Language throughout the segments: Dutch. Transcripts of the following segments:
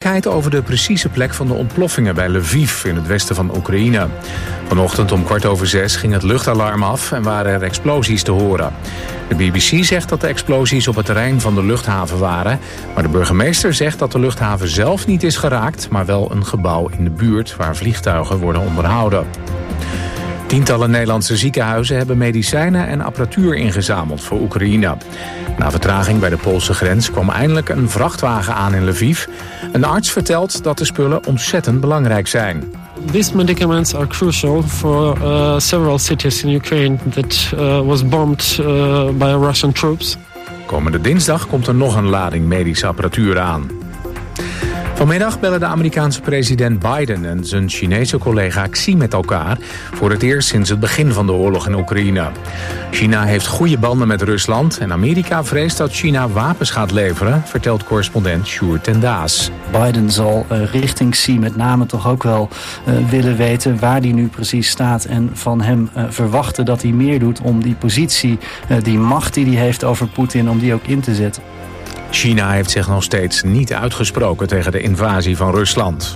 onduidelijkheid over de precieze plek van de ontploffingen bij Lviv in het westen van Oekraïne. Vanochtend om 5:15 ging het luchtalarm af en waren er explosies te horen. De BBC zegt dat de explosies op het terrein van de luchthaven waren, maar de burgemeester zegt dat de luchthaven zelf niet is geraakt, maar wel een gebouw in de buurt waar vliegtuigen worden onderhouden. Tientallen Nederlandse ziekenhuizen hebben medicijnen en apparatuur ingezameld voor Oekraïne. Na vertraging bij de Poolse grens kwam eindelijk een vrachtwagen aan in Lviv. Een arts vertelt dat de spullen ontzettend belangrijk zijn. These medicaments are crucial for several cities in Ukraine that was bombed by Russian troops. Komende dinsdag komt er nog een lading medische apparatuur aan. Vanmiddag bellen de Amerikaanse president Biden en zijn Chinese collega Xi met elkaar voor het eerst sinds het begin van de oorlog in Oekraïne. China heeft goede banden met Rusland en Amerika vreest dat China wapens gaat leveren, vertelt correspondent Sjoerd ten Daas. Biden zal richting Xi met name toch ook wel willen weten waar hij nu precies staat en van hem verwachten dat hij meer doet om die positie, die macht die hij heeft over Poetin, om die ook in te zetten. China heeft zich nog steeds niet uitgesproken tegen de invasie van Rusland.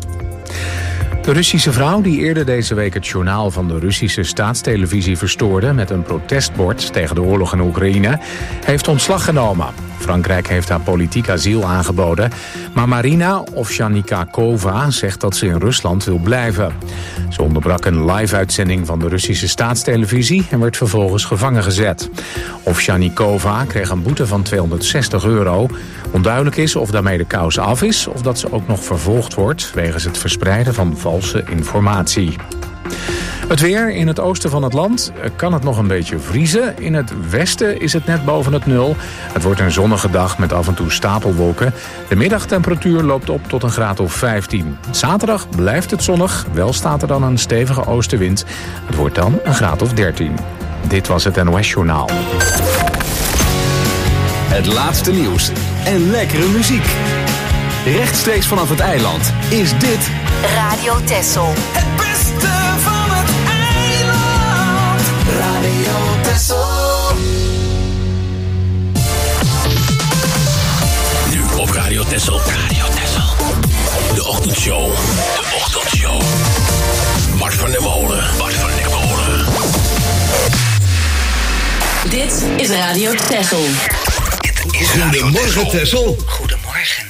De Russische vrouw die eerder deze week het journaal van de Russische staatstelevisie verstoorde met een protestbord tegen de oorlog in Oekraïne, heeft ontslag genomen. Frankrijk heeft haar politiek asiel aangeboden, maar Marina Ovsjanikova zegt dat ze in Rusland wil blijven. Ze onderbrak een live-uitzending van de Russische staatstelevisie en werd vervolgens gevangen gezet. Ovsjanikova kreeg een boete van €260. Onduidelijk is of daarmee de kous af is of dat ze ook nog vervolgd wordt wegens het verspreiden van valse informatie. Het weer in het oosten van het land kan het nog een beetje vriezen. In het westen is het net boven het 0. Het wordt een zonnige dag met af en toe stapelwolken. De middagtemperatuur loopt op tot een graad of 15. Zaterdag blijft het zonnig. Wel staat er dan een stevige oostenwind. Het wordt dan een graad of 13. Dit was het NOS Journaal. Het laatste nieuws en lekkere muziek. Rechtstreeks vanaf het eiland is dit Radio Texel. Het beste van het eiland. Radio Texel. Nu op Radio Texel. Radio Texel. De ochtendshow. De ochtendshow. Bart van der Molen. Bart van der Molen. Dit is Radio Texel. Goedemorgen, Texel. Goedemorgen.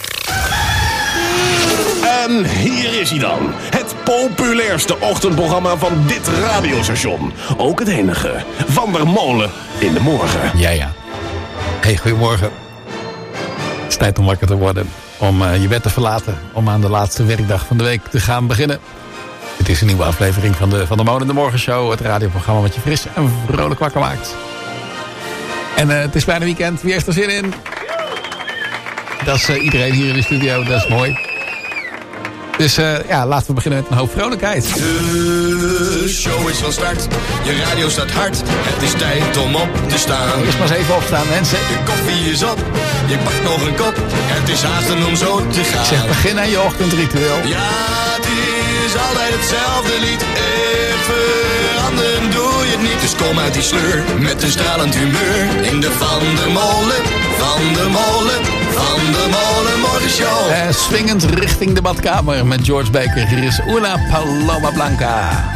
En hier is hij dan. Het populairste ochtendprogramma van dit radiostation. Ook het enige. Van der Molen in de morgen. Ja. Hey, goedemorgen. Het is tijd om wakker te worden. Om je bed te verlaten. Om aan de laatste werkdag van de week te gaan beginnen. Het is een nieuwe aflevering van de Molen in de Morgenshow. Het radioprogramma wat je fris en vrolijk wakker maakt. En het is bijna weekend. Wie heeft er zin in? Dat is iedereen hier in de studio. Dat is mooi. Dus laten we beginnen met een hoop vrolijkheid. De show is van start. Je radio staat hard. Het is tijd om op te staan. Eerst maar eens even opstaan, mensen. De koffie is op. Je pakt nog een kop. Het is haasten om zo te gaan. Zeg, begin aan je ochtendritueel. Ja, het is altijd hetzelfde lied. Veranderen doe je het niet. Dus kom uit die sleur met een stralend humeur. In de Van der Molen, Van der Molen, Van der Molen Morgenshow. Swingend richting de badkamer met George Baker. Hier is Una Paloma Blanca.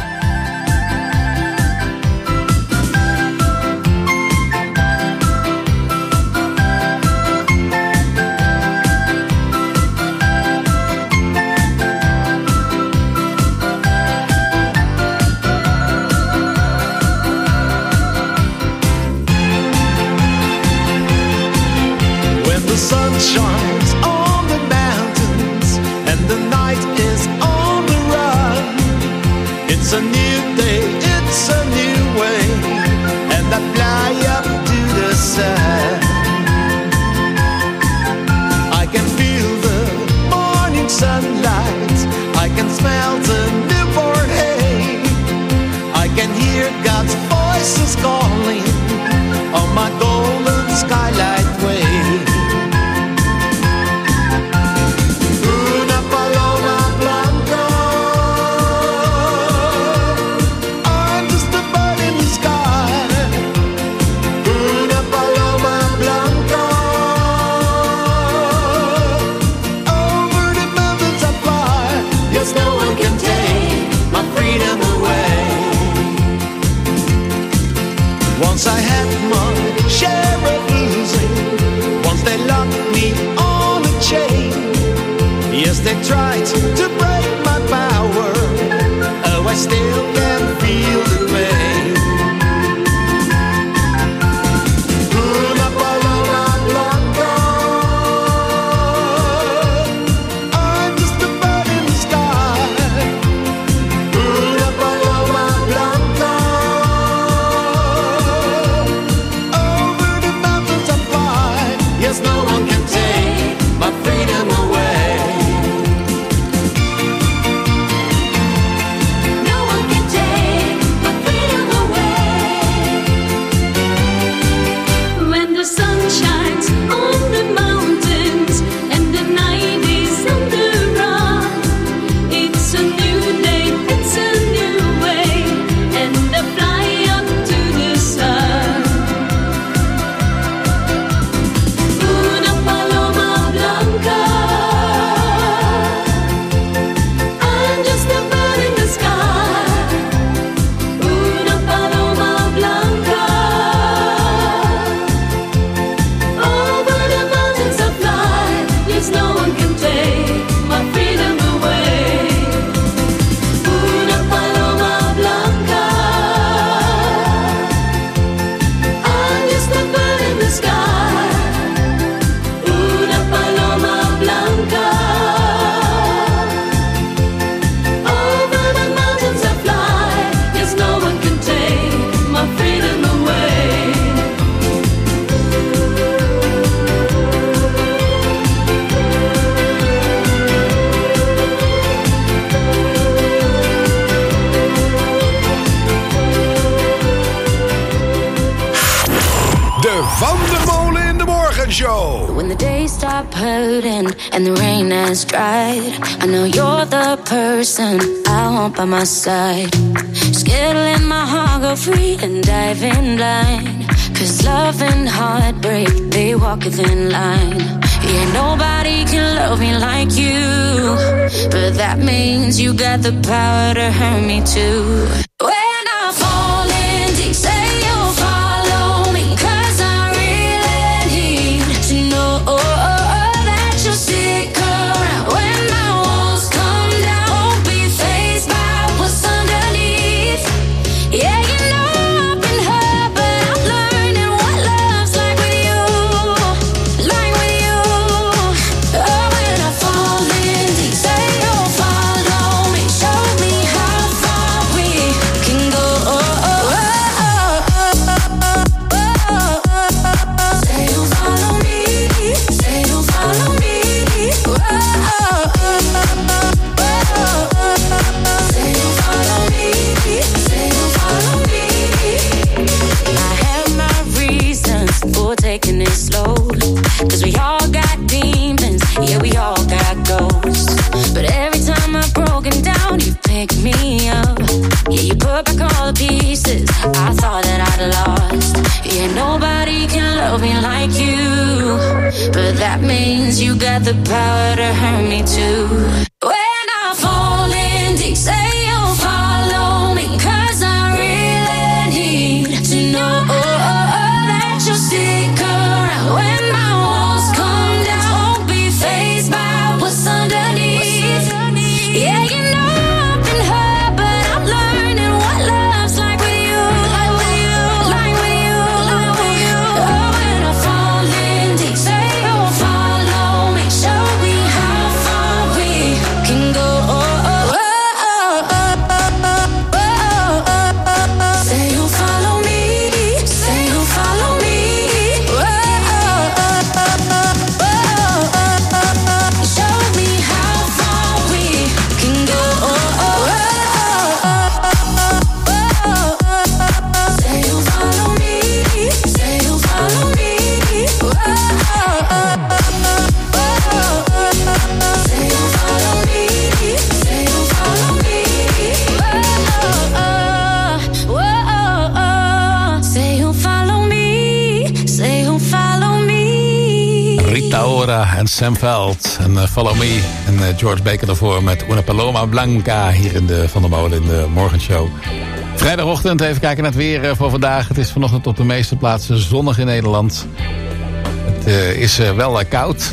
Shines on the mountains and the night is on the run. It's a new Yes, they tried to break my power. Oh, I still can feel the pain. Una paloma blanca. I'm just a bird in the sky. Una paloma blanca. Over the mountains I fly. Yes, no one can take my freedom away. No one can take my freedom away. When the sun shines on the mountains and the night is underrun, it's a new day, it's a new way, and I fly up to the sun. Una paloma blanca. I'm just a bird in the sky. Una paloma blanca. Over the mountains I fly. Yes, no one can take my freedom away. Una paloma blanca. I'm just a bird in the sky. Una paloma blanca. Over the mountains I fly. Yes, no one can take my freedom away. De Van der Molen in de Morgenshow. When the days stop hurting and the rain has dried, I know you're the person I want by my side. Scared to let my heart go free and dive in blind. 'Cause love and heartbreak, they walk a thin line. Yeah, nobody can love me like you, but that means you got the power to hurt me too. When I fall in deep, say you'll follow me, 'cause I really need to know that you'll stick around. When my walls come down, won't be fazed by what's underneath. Yeah, you know I've been hurt, but I'm learning what love's like with you. Like with you. Oh, when I fall in deep, say you'll follow me, show me how far we can go. Say you'll follow me, say you'll follow me. Say you'll follow me, say you'll follow me. I have my reasons for taking it slow, 'cause we all got demons, yeah, we all got ghosts. But every time I've broken down, you pick me up. Yeah, you put back all the pieces I thought that I'd lost. Yeah, nobody can love me like you, but that means you got the power to hurt me too. When I fall in deep, say you'll follow me, 'cause I really need to know that you'll stick around. When my walls come down, won't be fazed by what's underneath. Yeah, you know I've been hurt, but I'm learning what love's like with you. Like with you, like with you, like with you. Oh, when I fall in deep, say you'll follow me, show me how far we can go. Say you'll follow me, say you'll follow me. Show me how far we can go. Say you'll follow me, say you'll follow me. Say you'll follow me, say you'll follow me. Say you'll follow me, say you'll follow me. Rita Ora en Sam Veld en Follow Me. En George Baker daarvoor met Una Paloma Blanca hier in de Van der Molen in de Morgenshow. Vrijdagochtend, even kijken naar het weer voor vandaag. Het is vanochtend op de meeste plaatsen zonnig in Nederland. Het is wel koud.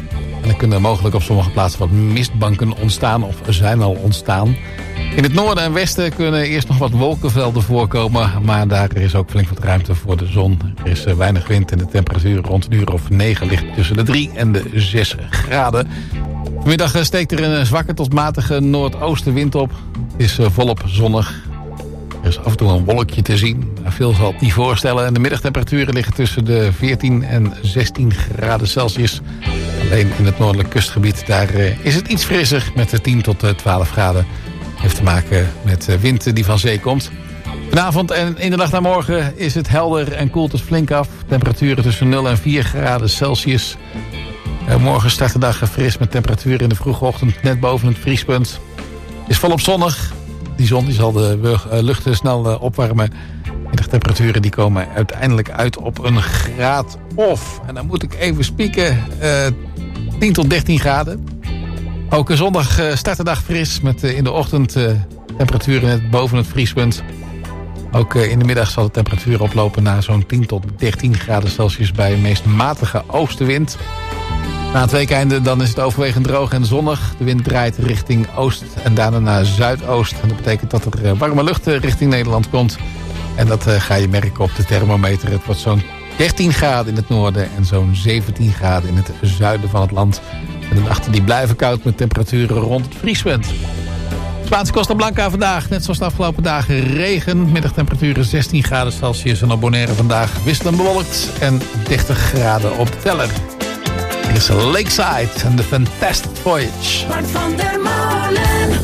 En er kunnen mogelijk op sommige plaatsen wat mistbanken ontstaan of zijn al ontstaan. In het noorden en westen kunnen eerst nog wat wolkenvelden voorkomen. Maar daar is ook flink wat ruimte voor de zon. Er is weinig wind en de temperatuur rond een uur of 9 ligt tussen de 3 en de 6 graden. Vanmiddag steekt er een zwakke tot matige noordoostenwind op. Het is volop zonnig. Er is af en toe een wolkje te zien. Maar veel zal het niet voorstellen. En de middagtemperaturen liggen tussen de 14 en 16 graden Celsius. Alleen in het noordelijk kustgebied daar is het iets frisser met 10 tot 12 graden. Heeft te maken met wind die van zee komt. Vanavond en in de nacht naar morgen is het helder en koelt het flink af. Temperaturen tussen 0 en 4 graden Celsius. Morgen start de dag fris met temperaturen in de vroege ochtend net boven het vriespunt. Het is volop zonnig. Die zon die zal de lucht snel opwarmen. Middagtemperaturen die komen uiteindelijk uit op een graad of. En dan moet ik even spieken. 10 tot 13 graden. Ook zondag start de dag fris met in de ochtend temperaturen net boven het vriespunt. Ook in de middag zal de temperatuur oplopen naar zo'n 10 tot 13 graden Celsius bij een meest matige oostenwind. Na het weekende dan is het overwegend droog en zonnig. De wind draait richting oost en daarna naar zuidoost. En dat betekent dat er warme lucht richting Nederland komt. En dat ga je merken op de thermometer. Het wordt zo'n 13 graden in het noorden en zo'n 17 graden in het zuiden van het land. En de nachten die blijven koud met temperaturen rond het vriespunt. Spaanse Costa Blanca vandaag, net zoals de afgelopen dagen, regen. Middagtemperaturen 16 graden Celsius en op Bonaire vandaag wisselend bewolkt en 30 graden op de teller. Hier is Lakeside en The Fantastic Voyage. Bart van der Molen.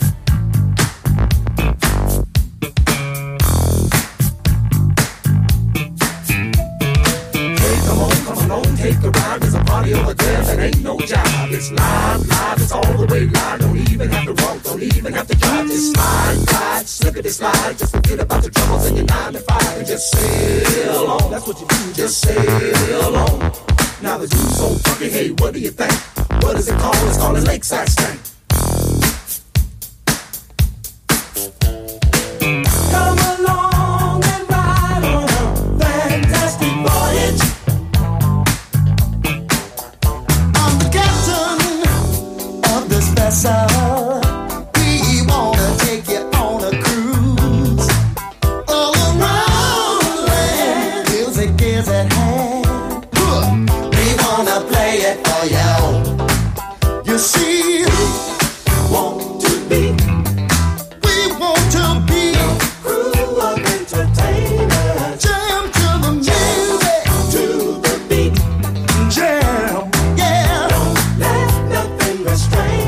Take a ride, there's a party over there that ain't no job. It's live, it's all the way live. Don't even have to walk, don't even have to drive. Just slide, slippity slide. Just forget about the troubles in your 9 to 5 and just sail on. That's what you do, just sail on. Now the dude's so funky, hey, what do you think? What is it called? It's called a Lakeside Stank. Come along and ride on a fantastic voyage. Vessel. We wanna take you on a cruise all around the land. Music is at hand. We wanna play it for you. You see, want to be. We want to be a crew of entertainers. Jam to the music, to the beat. Jam, yeah. Don't let nothing restrain.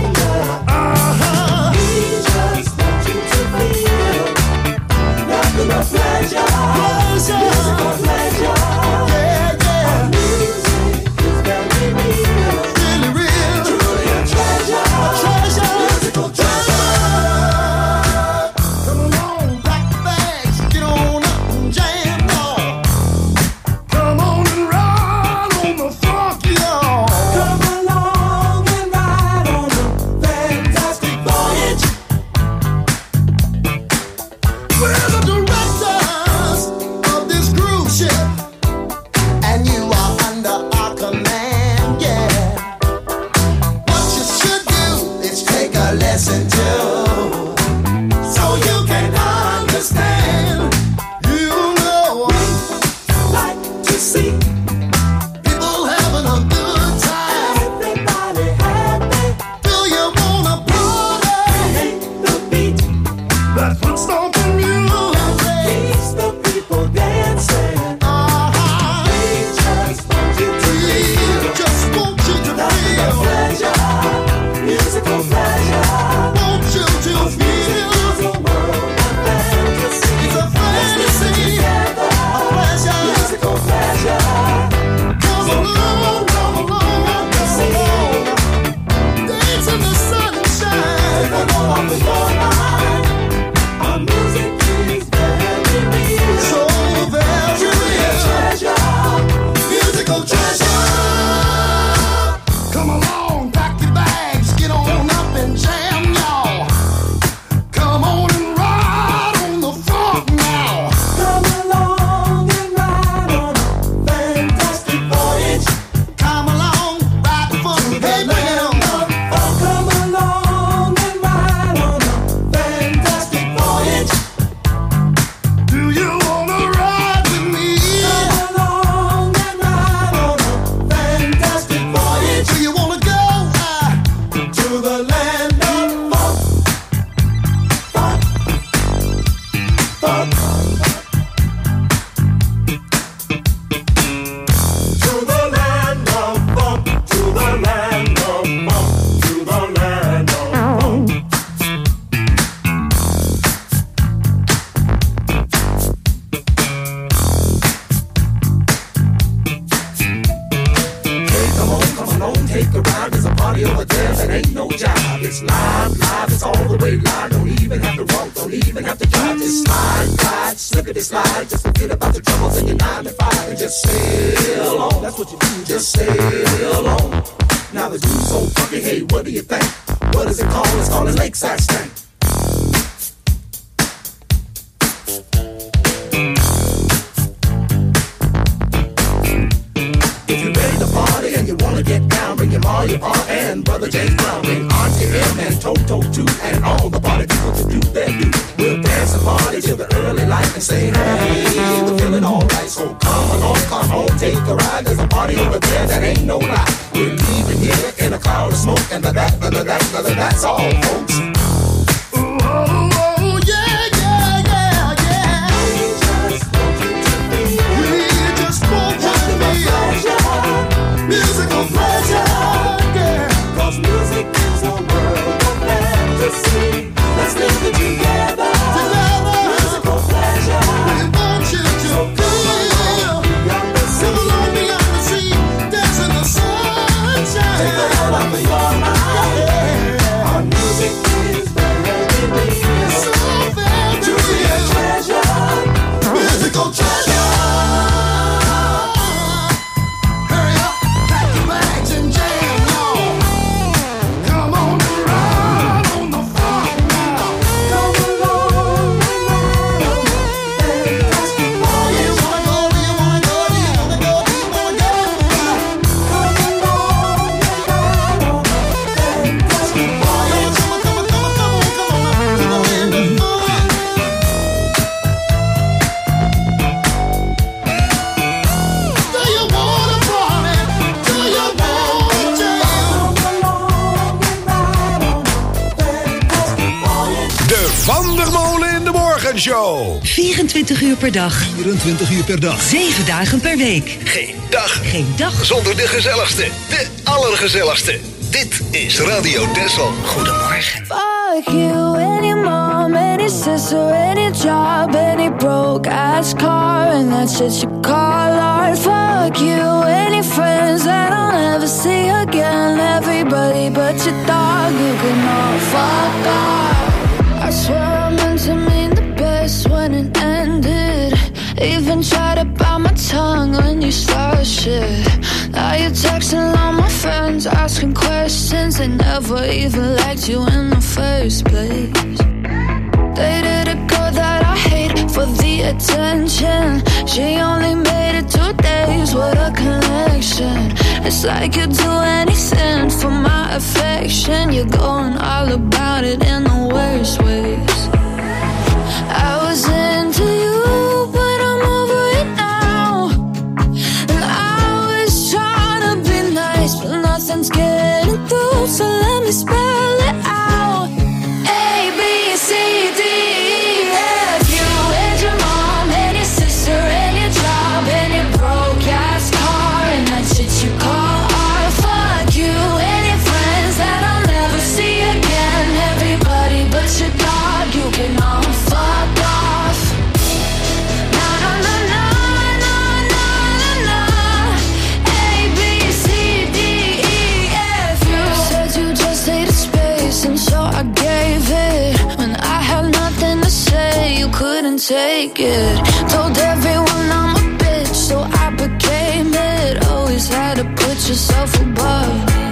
Won't you live, it's all the way live. Don't even have to walk, don't even have to drive. Just slide, glide, slippity slide. Just forget about the troubles in your 9 to 5 and just sail on. That's what you do, just sail on. Now the dude's so funky, hey, what do you think? What is it called? It's called a lakeside stank. If you're ready to party and you wanna get down, bring your ma, your pa, and brother James Brown, bring Auntie M and Toto too, and all the party people to do their do. We'll dance and party till the early light and say, hey, we're feeling alright. So come along, come home, take a ride. There's a party over there that ain't no lie. We're leaving here in a cloud of smoke, and that's all, folks. Musical pleasure, yeah. 'Cause music is a world of fantasy. Let's live it together. Musical pleasure. We want you to feel. Come along beyond the sea, dance in the sunshine. Take the head off of your mind. Yeah. Our music is very real. It's so very real. Treasure. Musical treasure. Show. 24 uur per dag. 24 uur per dag. 7 dagen per week. Geen dag. Geen dag. Zonder de gezelligste. De allergezelligste. Dit is Radio Texel. Goedemorgen. Fuck you, any mom, any sister, any job, any broke ass car, and that shit you call art. Fuck you, any friends that I'll never see again. Everybody but your dog, you can all fuck off. I swear I meant to mean when it ended. Even tried to bite my tongue when you started shit. Now you're texting all my friends, asking questions. They never even liked you in the first place. Dated a girl that I hate for the attention. She only made it 2 days with a connection. It's like you'd do anything for my affection. You're going all about it in the worst ways. I was into you, but I'm over it now. And I was trying to be nice, but nothing's getting through. So let me spell it out. A, B, C, D, E, F. You and your mom and your sister and your job and your broke ass car and that shit you call art. Fuck you and your friends that I'll never see again. Everybody but your dog, you can all fuck off. Na na na na na na na na. A, B, C, D, E, F. You said you just needed space, and so I gave it. When I had nothing to say, you couldn't take it. Told everyone I'm a bitch, so I became it. Always had to put yourself above me.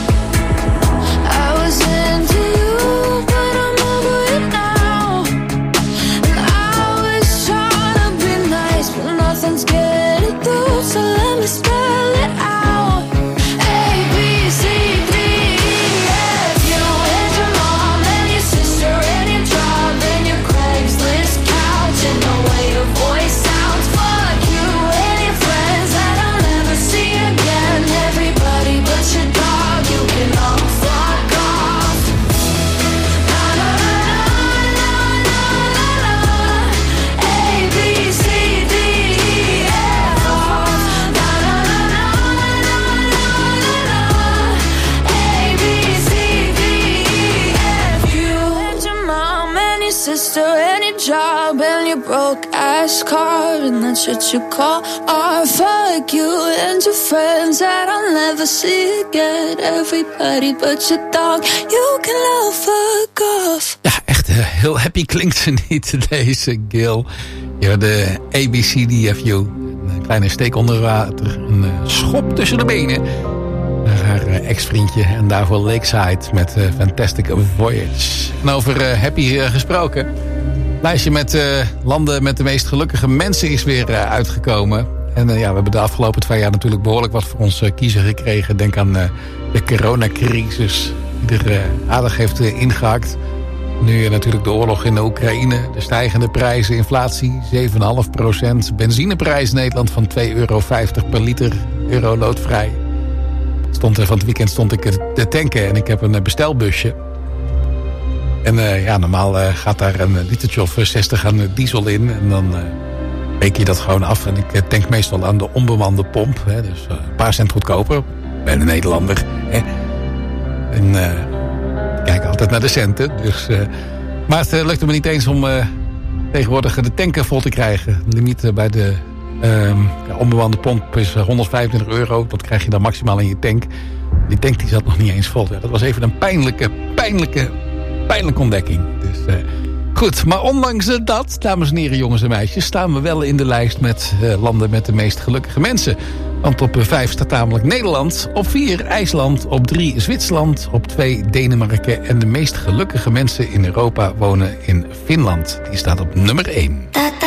I was into you, but I'm over it now. And I was trying to be nice, but nothing's getting through. So let me spell it out. A, B, C, D, E, F. You and your mom and your sister and your job and your Craigslist couch and the way your voice sounds. Fuck you and your friends that I'll never see again. Everybody but your sister, any job, and your broke ass car, and that's what you call art. Fuck you and your friends that I'll never see again. Everybody but your dog, you can love fuck off. Ja, echt heel happy klinkt ze niet, deze Gil. Ja, de ABCDFU. Een kleine steek onder water, een schop tussen de benen. Haar ex-vriendje en daarvoor Lakeside met Fantastic Voyage. En over happy gesproken. Lijstje met landen met de meest gelukkige mensen is weer uitgekomen. En ja, we hebben de afgelopen 2 jaar natuurlijk behoorlijk wat voor ons kiezen gekregen. Denk aan de coronacrisis die er aardig heeft ingehakt. Nu natuurlijk de oorlog in de Oekraïne, de stijgende prijzen, inflatie 7,5%. Benzineprijs in Nederland van €2,50 per liter, euroloodvrij. Van het weekend stond ik te tanken en ik heb een bestelbusje. En ja, normaal gaat daar een litertje of 60 aan diesel in. En dan reken je dat gewoon af. En ik tank meestal aan de onbemande pomp. Hè, dus een paar cent goedkoper. Ik ben een Nederlander. Hè. En ik kijk altijd naar de centen. Dus, maar het lukte me niet eens om tegenwoordig de tanken vol te krijgen. De limiet bij de onbemande pomp is €125. Dat krijg je dan maximaal in je tank. Die tank die zat nog niet eens vol. Ja, dat was even een pijnlijke ontdekking. Dus, goed, maar ondanks dat, dames en heren, jongens en meisjes, staan we wel in de lijst met landen met de meest gelukkige mensen. Want op 5 staat namelijk Nederland, op 4 IJsland, op 3 Zwitserland, op 2 Denemarken en de meest gelukkige mensen in Europa wonen in Finland. Die staat op nummer 1.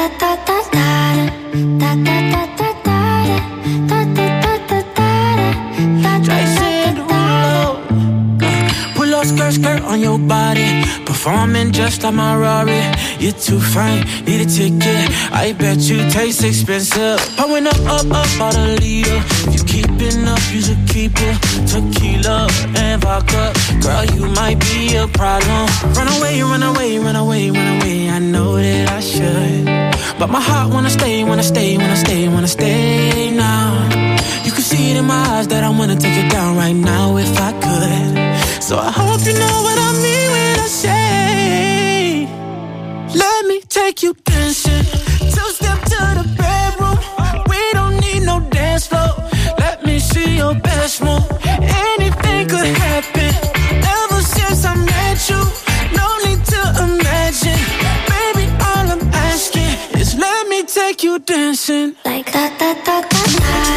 Skirt on your body, performing just like my Rari. You're too fine, need a ticket. I bet you taste expensive. Pouring up all the leader. If you keeping up, you should keep it. Tequila and vodka, girl, you might be a problem. Run away, run away, run away, run away. I know that I should, but my heart wanna stay, wanna stay, wanna stay, wanna stay now. You can see it in my eyes that I wanna take it down right now if I could. So I hope you know what I mean when I say, let me take you dancing. 2-step to the bedroom. We don't need no dance floor. Let me see your best move. Anything could happen. Ever since I met you, no need to imagine. Baby, all I'm asking is let me take you dancing. Like da da da da da.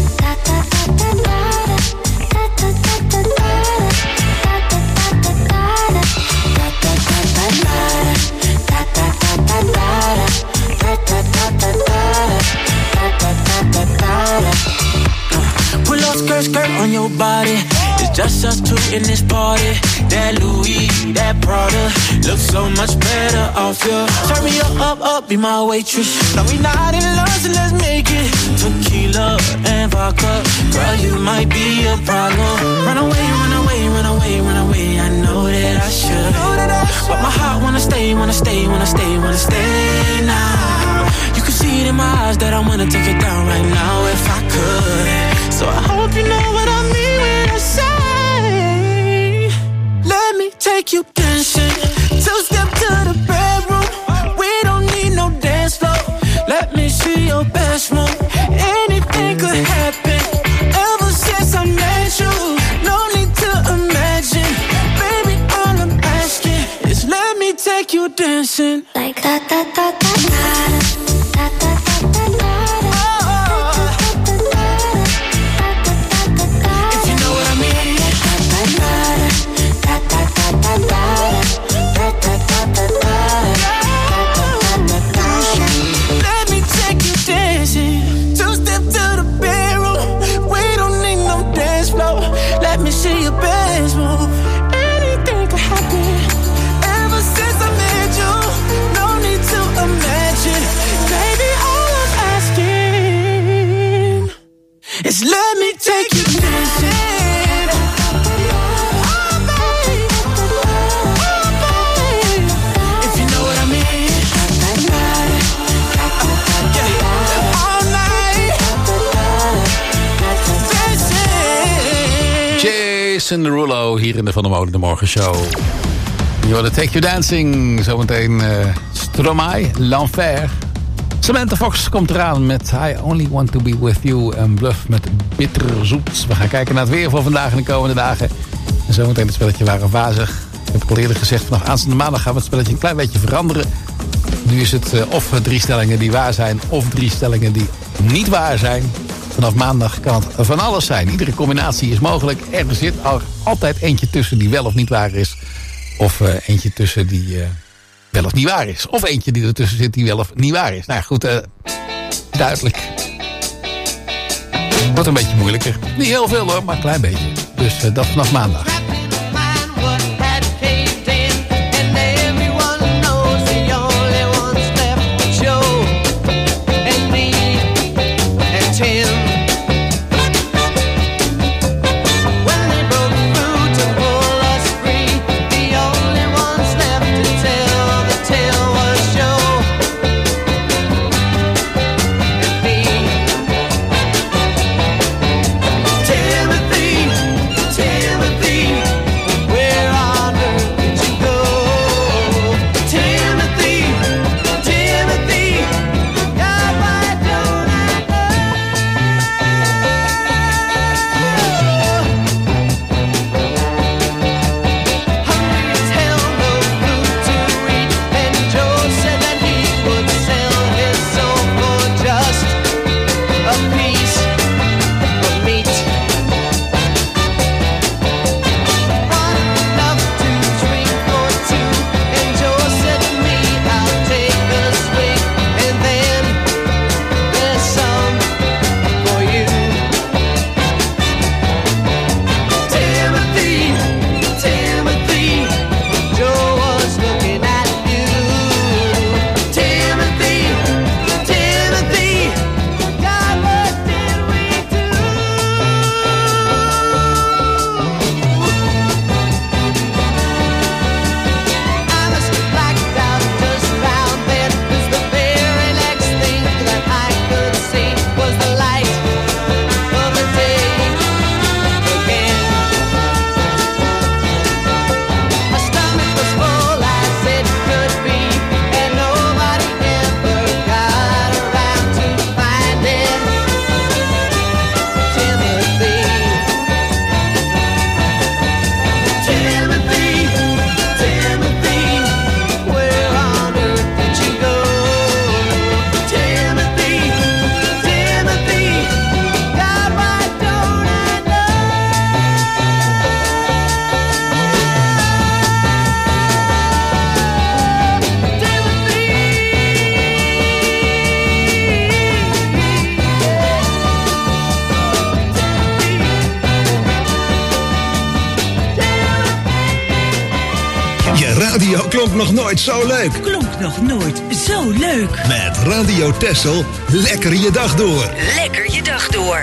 Pull up skirt on your body. It's just us two in this party. That Louis, that Prada looks so much better off you. Turn me up, be my waitress. No, we not in love, so let's make it. Tequila and vodka, girl, you might be a problem. Run away, run away, run away, run away. I know that I should, but my heart wanna stay, wanna stay, wanna stay, wanna stay now. You can see it in my eyes that I wanna take it down right now if I could. So I hope you know what I mean when I say, let me take you dancing. 2-step to the bedroom. We don't need no dance floor. Let me see your best move. Anything could happen. Ever since I met you, no need to imagine. Baby, all I'm asking is let me take you dancing. Like da da da da da. See your best move. Anything could happen. Ever since I met you, no need to imagine. Baby, all I'm asking is let me take you dancing. Jason Derulo hier in de Van der Molen de Morgen Show. Je hoorde Take You Dancing. Zometeen Stromae, L'Enfer. Samantha Fox komt eraan met I Only Want To Be With You. En Bluff met Bitterzoet. We gaan kijken naar het weer voor vandaag en de komende dagen. En zometeen het spelletje Waar of Wazig. Ik heb het al eerder gezegd, vanaf aanstaande maandag gaan we het spelletje een klein beetje veranderen. Nu is het of 3 stellingen die waar zijn of 3 stellingen die niet waar zijn. Vanaf maandag kan het van alles zijn. Iedere combinatie is mogelijk. Er zit altijd eentje tussen die wel of niet waar is. Of eentje tussen die wel of niet waar is. Of eentje die ertussen zit die wel of niet waar is. Nou goed, duidelijk. Wordt een beetje moeilijker. Niet heel veel hoor, maar een klein beetje. Dus dat vanaf maandag. Radio klonk nog nooit zo leuk. Klonk nog nooit zo leuk. Met Radio Texel, lekker je dag door. Lekker je dag door.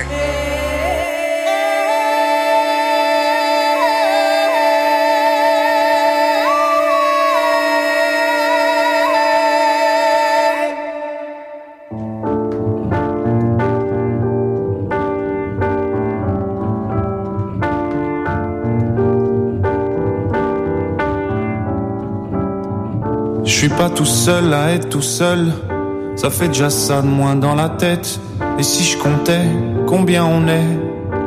Je suis pas tout seul à être tout seul, ça fait déjà ça de moins dans la tête. Et si je comptais combien on est?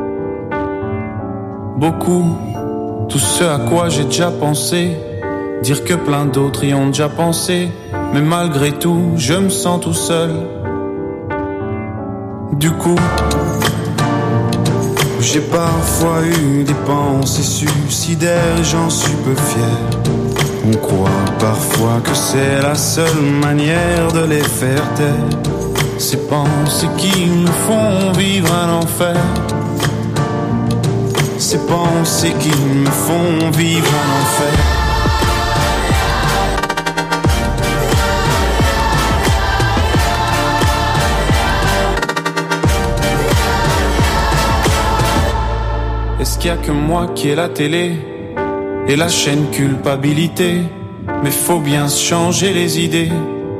Beaucoup, tout ce à quoi j'ai déjà pensé. Dire que plein d'autres y ont déjà pensé. Mais malgré tout, je me sens tout seul. Du coup, j'ai parfois eu des pensées suicidaires et j'en suis peu fier. On croit parfois que c'est la seule manière de les faire taire. Ces pensées qui me font vivre un enfer. Ces pensées qui me font vivre un enfer. Est-ce qu'il y a que moi qui ai la télé et la chaîne culpabilité? Mais faut bien se changer les idées.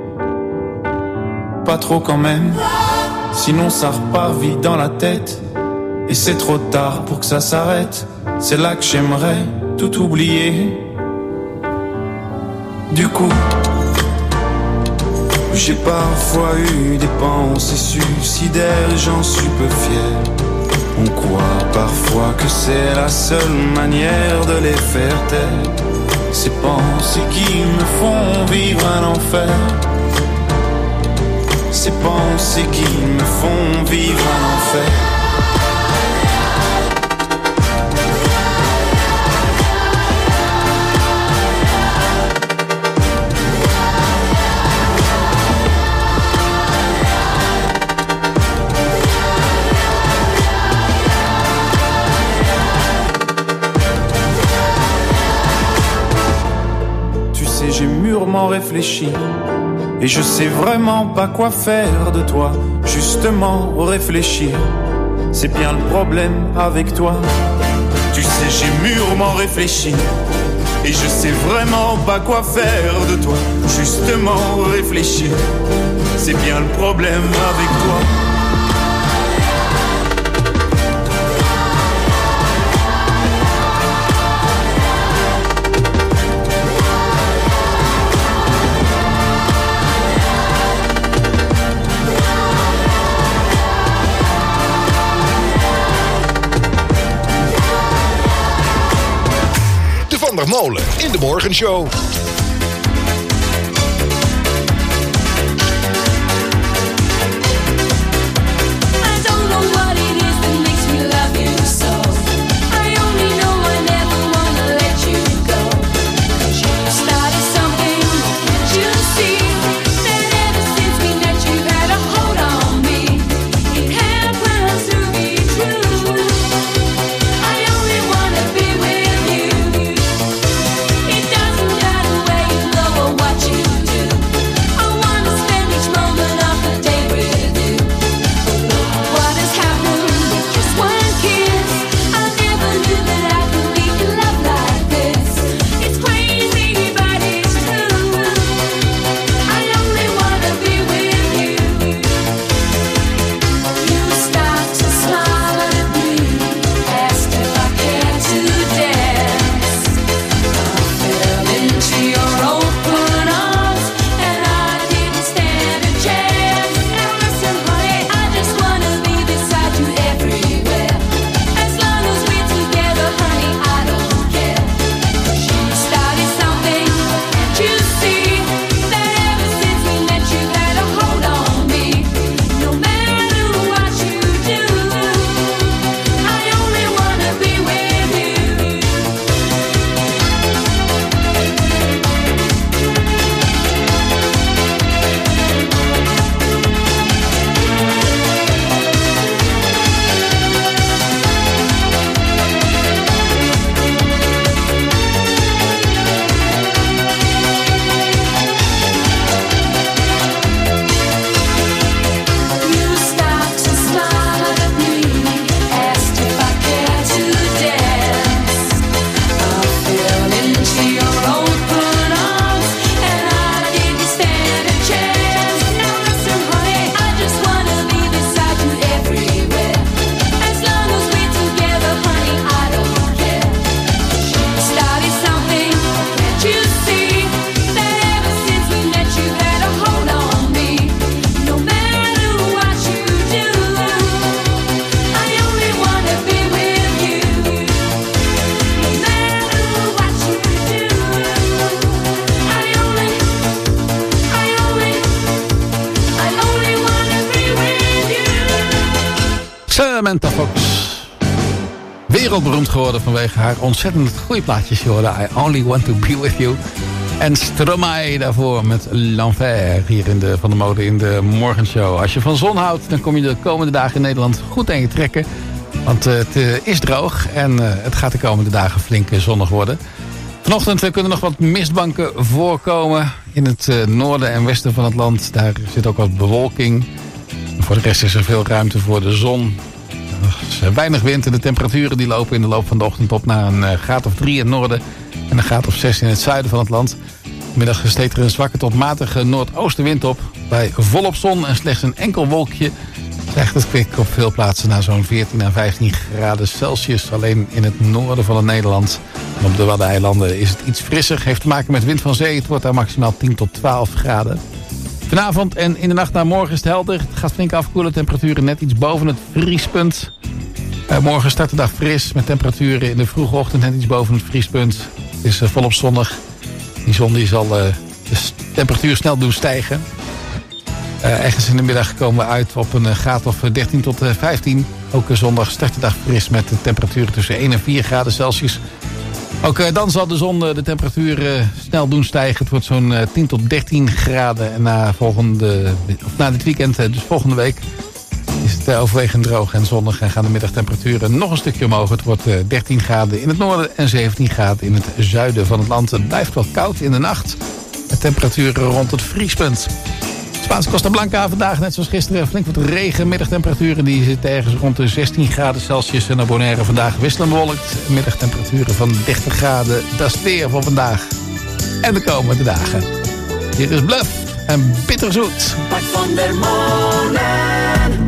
Pas trop quand même, sinon ça repart vite dans la tête. Et c'est trop tard pour que ça s'arrête. C'est là que j'aimerais tout oublier. Du coup, j'ai parfois eu des pensées suicidaires et j'en suis peu fier. On croit parfois que c'est la seule manière de les faire taire. Ces pensées qui me font vivre un enfer. Ces pensées qui me font vivre un enfer. J'ai mûrement réfléchi et je sais vraiment pas quoi faire de toi. Justement réfléchir, c'est bien le problème avec toi. Tu sais, j'ai mûrement réfléchi et je sais vraiment pas quoi faire de toi. Justement réfléchir, c'est bien le problème avec toi. Molen in de Morgenshow. Samantha Fox. Wereldberoemd geworden vanwege haar ontzettend goede plaatjes. Je hoorde I Only Want To Be With You. En Stromae daarvoor met L'Enfer hier in de Van der Mode in de Morgenshow. Als je van zon houdt, dan kom je de komende dagen in Nederland goed aan je trekken. Want het is droog en het gaat de komende dagen flink zonnig worden. Vanochtend kunnen nog wat mistbanken voorkomen in het noorden en westen van het land. Daar zit ook wat bewolking. Voor de rest is er veel ruimte voor de zon. Er is weinig wind en de temperaturen die lopen in de loop van de ochtend op naar een graad of 3 in het noorden en een graad of 6 in het zuiden van het land. Vanmiddag steekt er een zwakke tot matige noordoostenwind op. Bij volop zon en slechts een enkel wolkje stijgt het kwik op veel plaatsen naar zo'n 14 à 15 graden Celsius. Alleen in het noorden van het Nederland Op de Waddeneilanden is het iets frisser. Heeft te maken met wind van zee. Het wordt daar maximaal 10 tot 12 graden. Vanavond en in de nacht naar morgen is het helder. Het gaat flink afkoelen. Temperaturen net iets boven het vriespunt. Morgen start de dag fris. Met temperaturen in de vroege ochtend net iets boven het vriespunt. Het is volop zonnig. Die zon die zal de temperatuur snel doen stijgen. Ergens in de middag komen we uit op een graad of 13 tot 15. Ook zondag start de dag fris met de temperaturen tussen 1 en 4 graden Celsius. Ook dan zal de zon de temperatuur snel doen stijgen. Het wordt zo'n 10 tot 13 graden. En na dit weekend, dus volgende week, is het overwegend droog en zonnig. En gaan de middagtemperaturen nog een stukje omhoog. Het wordt 13 graden in het noorden en 17 graden in het zuiden van het land. Het blijft wel koud in de nacht. Met temperaturen rond het vriespunt. Spaanse Costa Blanca vandaag, net zoals gisteren, flink wat regen. Middagtemperaturen die zitten ergens rond de 16 graden Celsius. En op Bonaire vandaag wisselend bewolkt. Middagtemperaturen van 30 graden. Dat is het weer voor vandaag. En de komende dagen. Hier is Bluff en Bitterzoet. Bart van der Molen.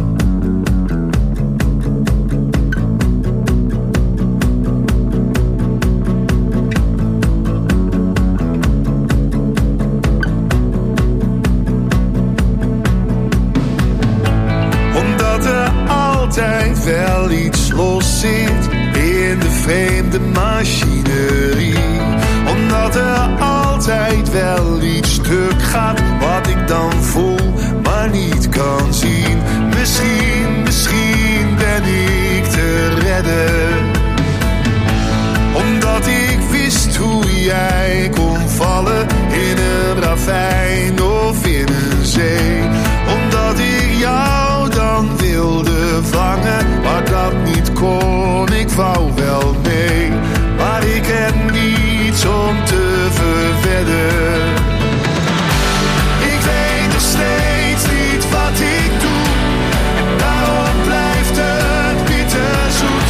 Altijd wel iets los zit in de vreemde machinerie. Omdat er altijd wel iets stuk gaat wat ik dan voel, maar niet kan zien. Misschien ben ik te redden. Omdat ik wist hoe jij kon vallen in een ravijn of in een zee. Omdat ik jou dan wilde vangen, maar dat niet kon. Ik wou wel mee, maar ik heb niets om te verwedden. Ik weet nog steeds niet wat ik doe, en daarom blijft het bitterzoet.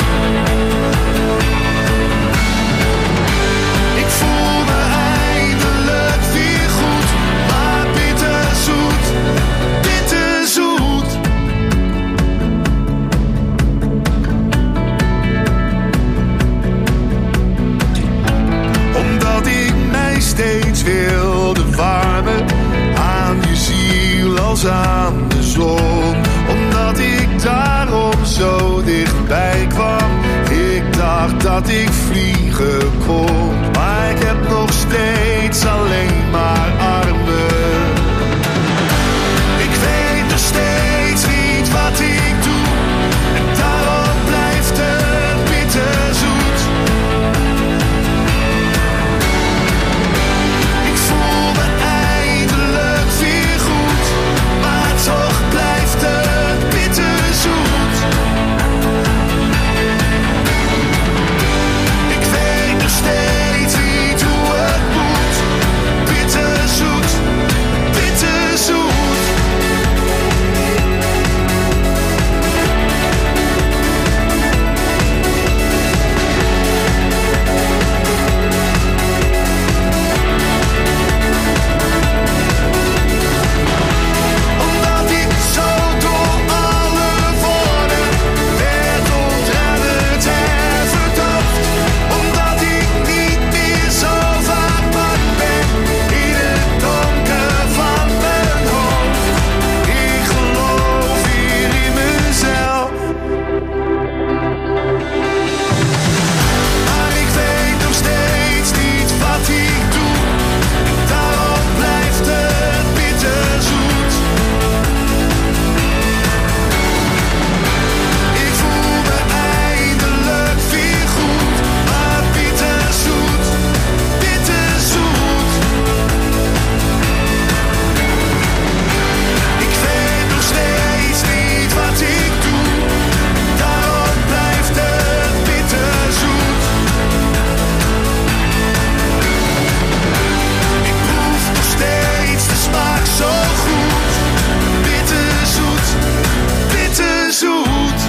Ik voel me eindelijk weer goed, maar bitterzoet, bitterzoet. Omdat ik mij steeds wilde warmen aan je ziel als aan de zon. Omdat ik daarom zo dichtbij kwam. Ik dacht dat ik vliegen kon, maar ik heb nog steeds alleen maar armen. Ik weet nog steeds niet wat ik doe, en daarom blijft het bitterzoet. Ik voel me eindelijk weer goed, maar toch blijft het bitterzoet. Ik weet nog steeds niet hoe het moet. Bitterzoet, bitterzoet. Omdat ik zo door alle woorden werd ontredderd en verdacht. Omdat ik niet meer zo vaak bang ben in het donker van mijn hoofd. Ik geloof hier in mezelf. Maar ik weet nog steeds niet wat ik doe, en daarom blijft het bitterzoet. Ik voel me eindelijk weer goed, maar bitterzoet, bitterzoet. Ik weet nog steeds niet wat ik doe, daarom blijft het bitterzoet. Ik proef nog steeds de smaak zo goed. Bitterzoet, bitterzoet.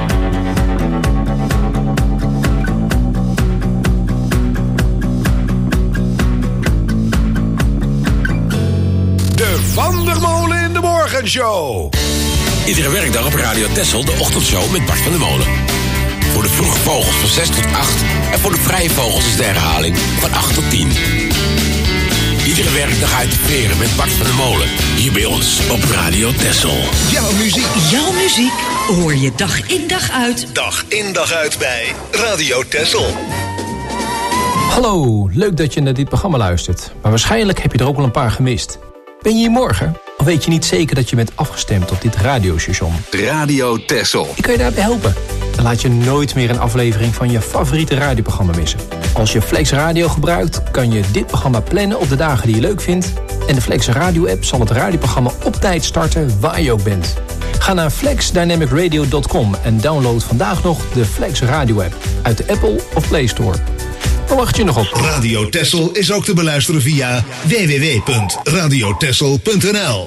De Van der Molen in de Morgenshow. Iedere werkdag op Radio Texel de ochtendshow met Bart van der Molen. Voor de vroege vogels van 6 tot 8. En voor de vrije vogels is de herhaling van 8 tot 10. Iedere werkdag uit de veren met Bart van der Molen. Hier bij ons op Radio Texel. Jouw muziek. Jouw muziek hoor je dag in dag uit. Dag in dag uit bij Radio Texel. Hallo, leuk dat je naar dit programma luistert. Maar waarschijnlijk heb je er ook al een paar gemist. Ben je hier morgen? Of weet je niet zeker dat je bent afgestemd op dit radiostation? Radio Texel. Ik kan je daarbij helpen. Dan laat je nooit meer een aflevering van je favoriete radioprogramma missen. Als je Flex Radio gebruikt, kan je dit programma plannen op de dagen die je leuk vindt. En de Flex Radio app zal het radioprogramma op tijd starten waar je ook bent. Ga naar flexdynamicradio.com en download vandaag nog de Flex Radio app uit de Apple of Play Store. Dan wacht je nog op. Radio Texel is ook te beluisteren via www.radiotexel.nl.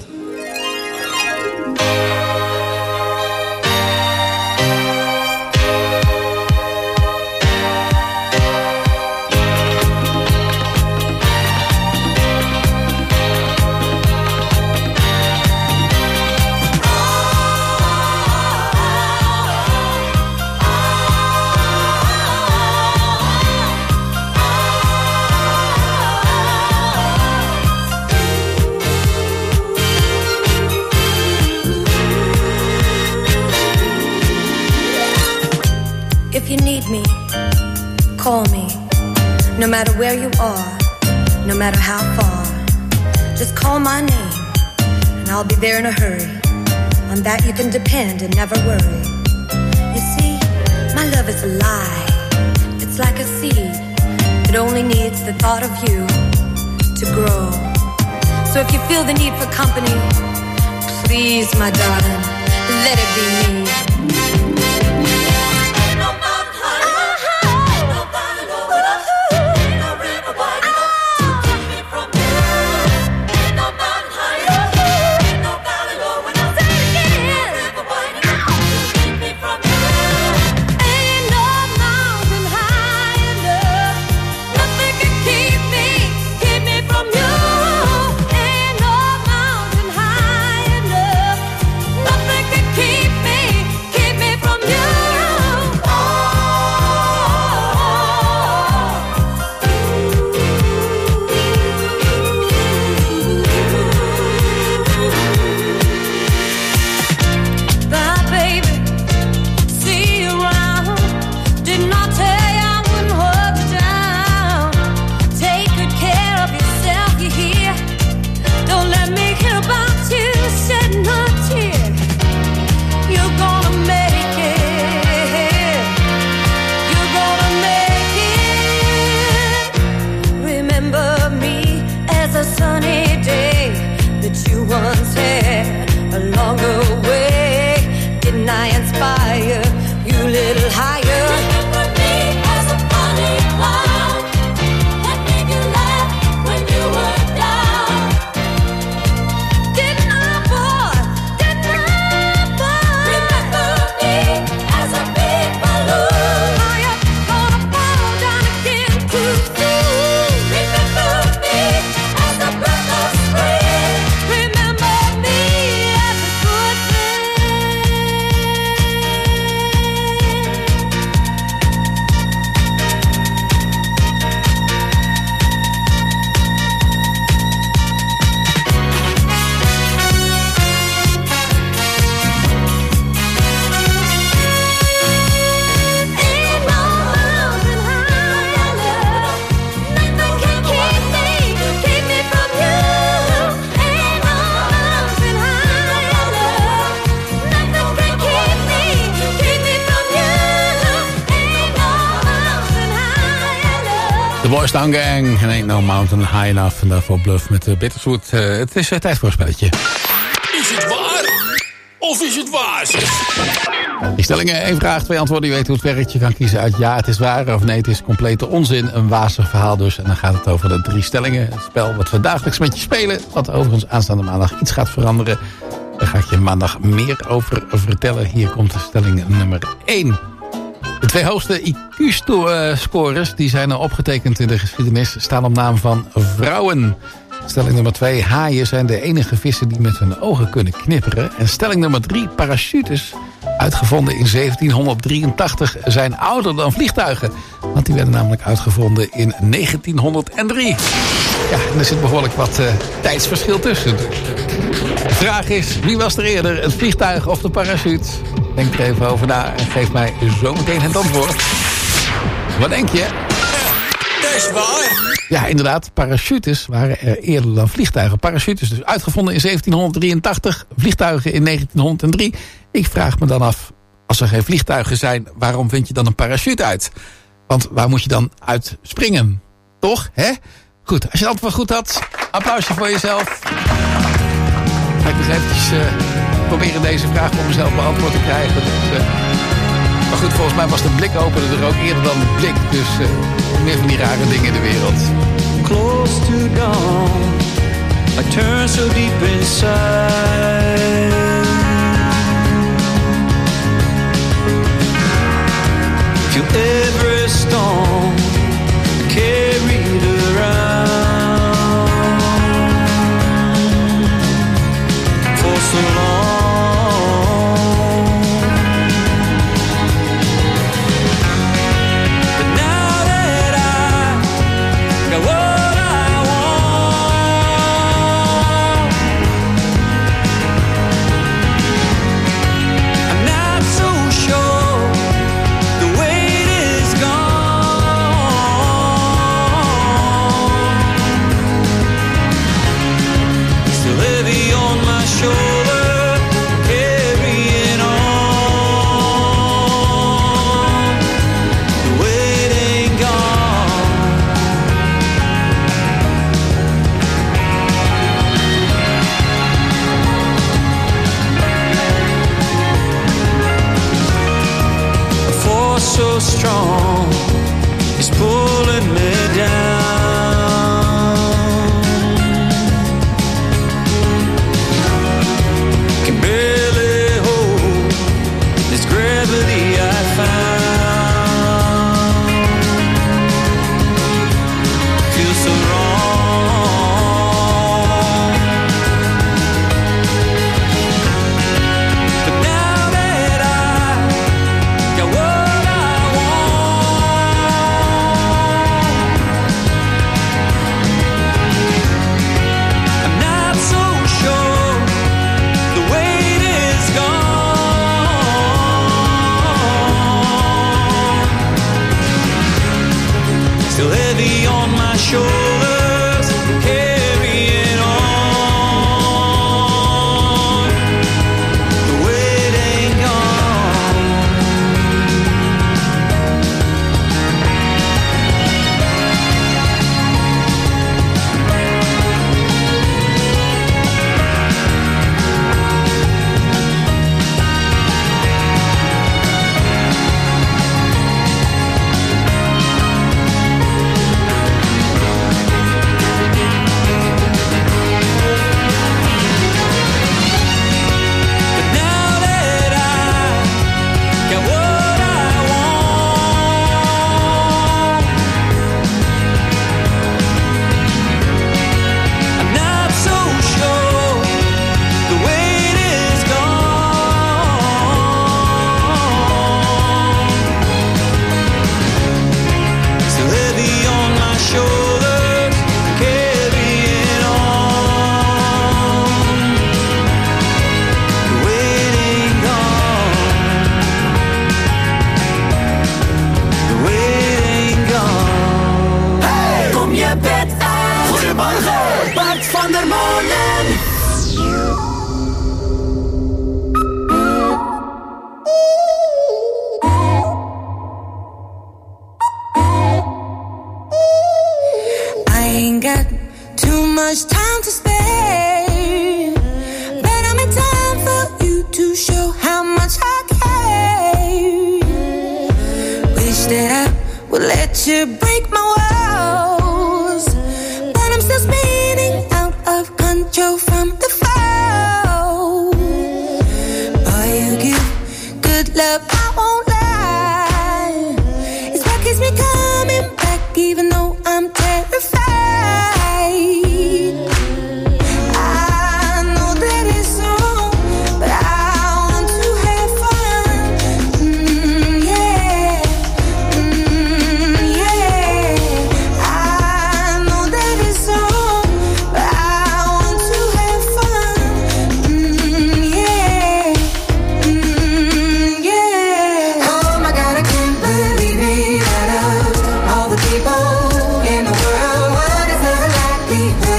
If you need me, call me. No matter where you are, no matter how far. Just call my name, and I'll be there in a hurry. On that you can depend and never worry. You see, my love is alive. It's like a seed. It only needs the thought of you to grow. So if you feel the need for company, please, my darling, let it be me. De Boys Town Gang en Ain't No Mountain High Enough. En daarvoor Bluff met Bittersweet. Het is tijd voor een spelletje. Is het waar? Of is het waar? Die stellingen, 1 vraag, 2 antwoorden. Je weet hoe het werkt. Je kan kiezen uit ja, het is waar of nee, het is complete onzin. Een wazig verhaal dus. En dan gaat het over de 3 stellingen. Het spel wat we dagelijks met je spelen. Wat overigens aanstaande maandag iets gaat veranderen. Daar ga ik je maandag meer over vertellen. Hier komt de stelling nummer 1. De 2 hoogste IQ-scores die zijn er opgetekend in de geschiedenis staan op naam van vrouwen. Stelling nummer 2. Haaien zijn de enige vissen die met hun ogen kunnen knipperen. En stelling nummer 3. Parachutes uitgevonden in 1783, zijn ouder dan vliegtuigen. Want die werden namelijk uitgevonden in 1903. Ja, en er zit behoorlijk wat tijdsverschil tussen. De vraag is, wie was er eerder, het vliegtuig of de parachute? Denk er even over na en geef mij zo meteen het antwoord. Wat denk je? Dat is waar. Ja, inderdaad, parachutes waren er eerder dan vliegtuigen. Parachutes dus uitgevonden in 1783, vliegtuigen in 1903. Ik vraag me dan af, als er geen vliegtuigen zijn, waarom vind je dan een parachute uit? Want waar moet je dan uit springen? Toch, hè? Goed, als je het antwoord goed had, applausje voor jezelf. Ga ik nog eventjes proberen deze vraag voor mezelf beantwoord te krijgen. Dus, maar goed, volgens mij was de blikopener er ook eerder dan de blik. Dus meer van die rare dingen in de wereld. Close to dawn, I turn so deep inside. Feel every storm carried around for so long. But now that I got what I want, I'm not so sure the weight is gone. Still heavy on my shoulder, carrying on. The weight ain't gone. A force so strong is pulling me down. Can barely hold this gravity I found. Feels so wrong. But now that I got what I want, I'm not so sure the weight is gone. Still heavy on my shoulders, carrying on. The weight ain't gone. But now that I got what I want, I'm not so sure the weight is gone. Still heavy on my shoulders, carrying on. The weight ain't gone. The weight ain't gone. Hey, kom je bed uit. Goedemorgen, Bart van der Molen. I ain't got too much time to spare, but I make time for you to show how much I care. Wish that I would let you break my walls, but I'm still spinning out of control from the fall. Boy, you give good love, I won't lie. It's what keeps me coming back, even though I'm terrified. I know that it's wrong, but I want to have fun.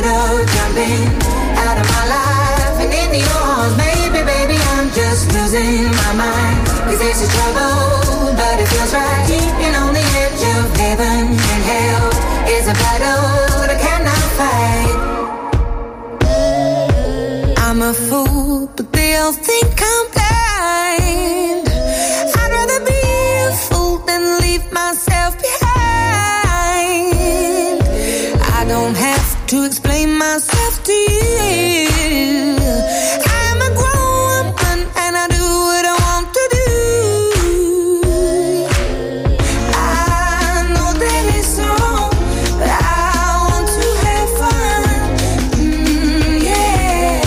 of jumping out of my life and into your arms. Maybe, baby, I'm just losing my mind. 'Cause this is trouble, but it feels right. Keeping on the edge of heaven and hell is a battle that I cannot fight. I'm a fool, but they all think I'm blind. I'd rather be a fool than leave myself behind. I don't have to explain myself to you. I'm a grown woman and I do what I want to do. I know that it's wrong, but I want to have fun. Yeah.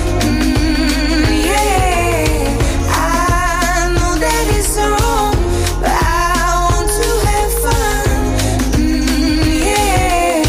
Yeah. I know that it's wrong, but I want to have fun. Yeah.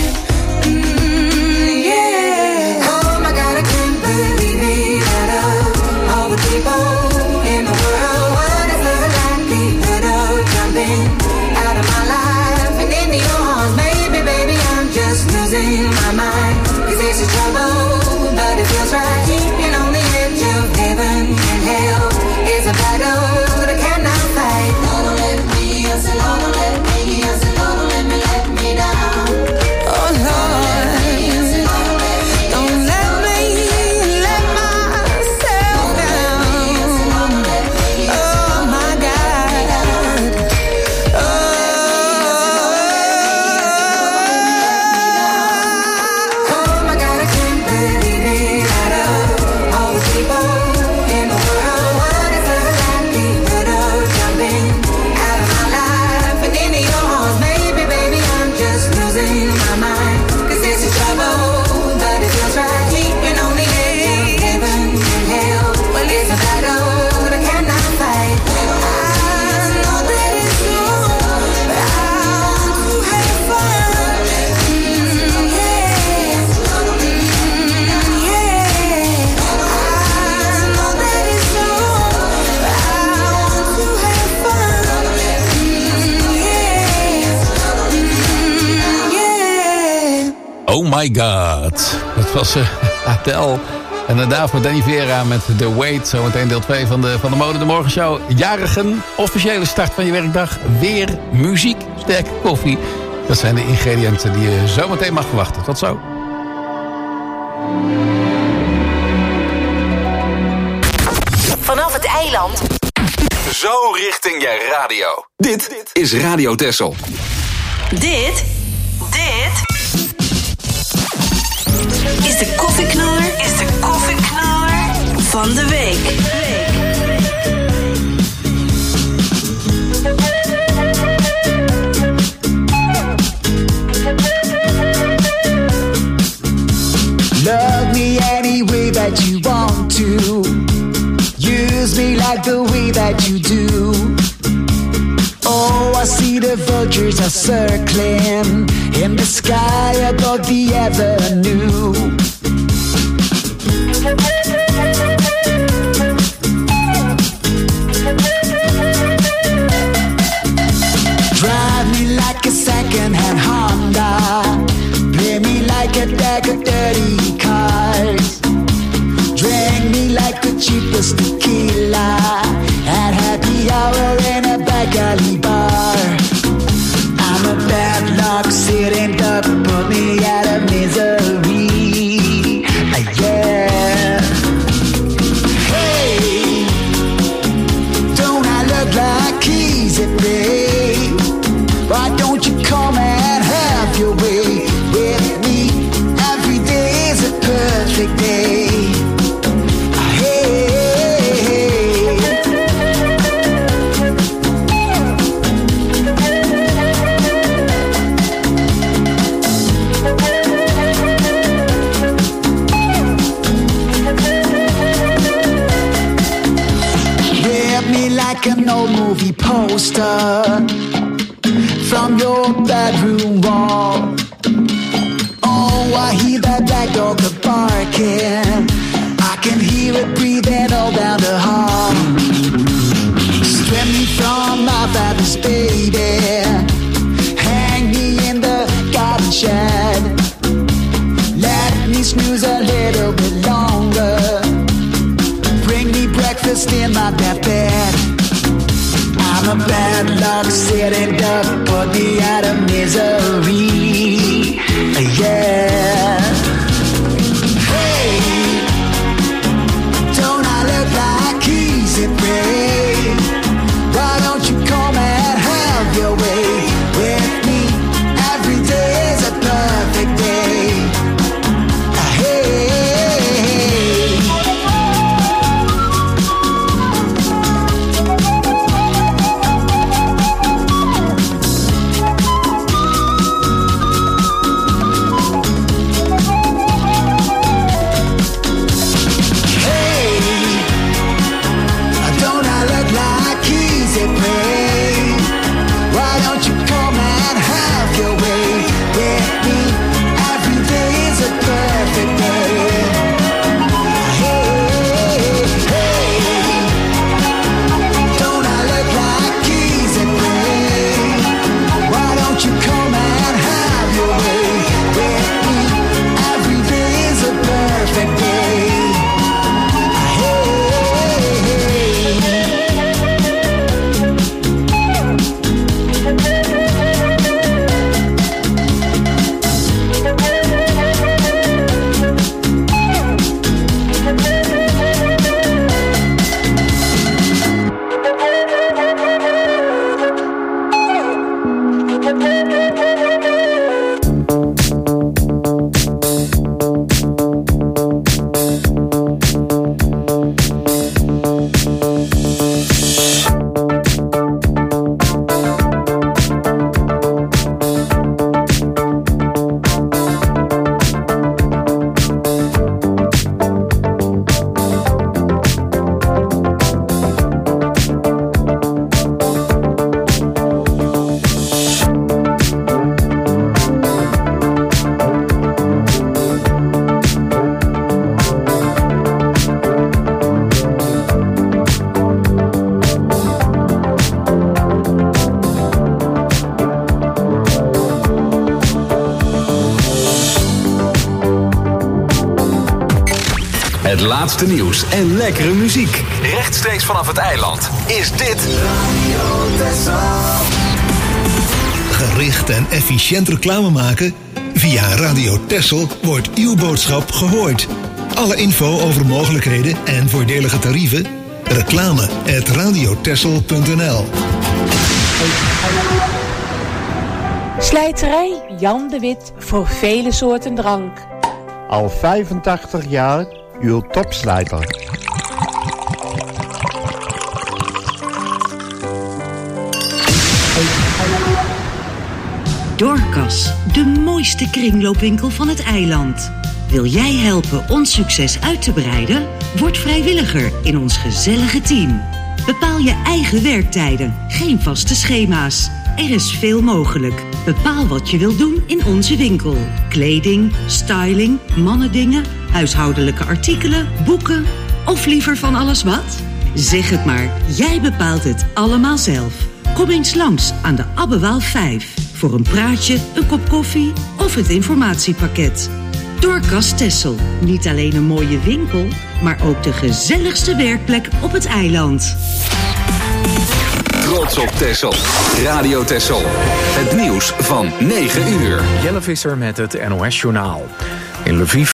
Yeah. Oh my God, I can't believe it. Out of all the people in the world, what is the likelihood of jumping out of my life and into your arms? Maybe, baby, I'm just losing my mind. 'Cause this is trouble, but it feels right. Keeping on the edge of heaven and hell is a battle that I cannot fight. Lord, don't let me, I said, Lord, don't let me, I said, Lord, don't let me down. Oh Lord, don't let me let myself down. Oh my God. Oh my God, I can't believe it. Out of all the people in the world, what is the likelihood of jumping out of my life and into your arms? Maybe, baby, I'm just losing my mind. 'Cause this is trouble, but it feels right. Keeping on the edge of heaven and hell. Well, it's a battle that I cannot fight. I know that it's wrong, but I want to have fun. Yeah. Yeah. I know that it's wrong, but I want to have fun. Yeah. Oh my god. Dat was Adele. En daarvoor Danny Vera met The Wait. Zometeen deel 2 van de Mode de Morgen Show. Jarigen, officiële start van je werkdag. Weer muziek, sterke koffie. Dat zijn de ingrediënten die je zometeen mag verwachten. Tot zo. Vanaf het eiland. Zo richting je radio. Dit is Radio Texel. Dit is de koffieknaller. Van de week. Love me any way that you want to. Use me like the way that you do. Oh, I see the vultures are circling in the sky above the avenue. Drive me like a second-hand Honda. Play me like a deck of dirty cards. Drink me like the cheapest tequila at happy hour in a back alley bar. I'm a bad luck sitting up, put me out of misery. Yeah. Hey, don't I look like easy, babe? Why don't you come and have your way with me? Every day is a perfect day. Like an old movie poster from your bedroom wall. Oh, I hear that black dog barking. I can hear it breathing all down the hall. Strip me from my father's baby. Hang me in the garden shed. Let me snooze a little bit longer. Bring me breakfast in my deathbed. I'm a bad luck sitting duck, put me out of misery. Yeah. Hey, don't I look like easy prey? Why don't you come and have your way with me? Every day is a perfect day. Hey. Het laatste nieuws en lekkere muziek. Rechtstreeks vanaf het eiland is dit Radio Texel. Gericht en efficiënt reclame maken? Via Radio Texel wordt uw boodschap gehoord. Alle info over mogelijkheden en voordelige tarieven? reclame@radiotexel.nl. Slijterij Jan de Wit voor vele soorten drank. Al 85 jaar uw topslijter. Dorcas, de mooiste kringloopwinkel van het eiland. Wil jij helpen ons succes uit te breiden? Word vrijwilliger in ons gezellige team. Bepaal je eigen werktijden, geen vaste schema's. Er is veel mogelijk. Bepaal wat je wilt doen in onze winkel. Kleding, styling, mannendingen, huishoudelijke artikelen, boeken of liever van alles wat? Zeg het maar, jij bepaalt het allemaal zelf. Kom eens langs aan de Abbewaal 5 voor een praatje, een kop koffie of het informatiepakket. Dorcas Texel, niet alleen een mooie winkel, maar ook de gezelligste werkplek op het eiland. Trots op Texel. Radio Texel. Het nieuws van 9 uur. Jelle Visser met het NOS-journaal. In Lviv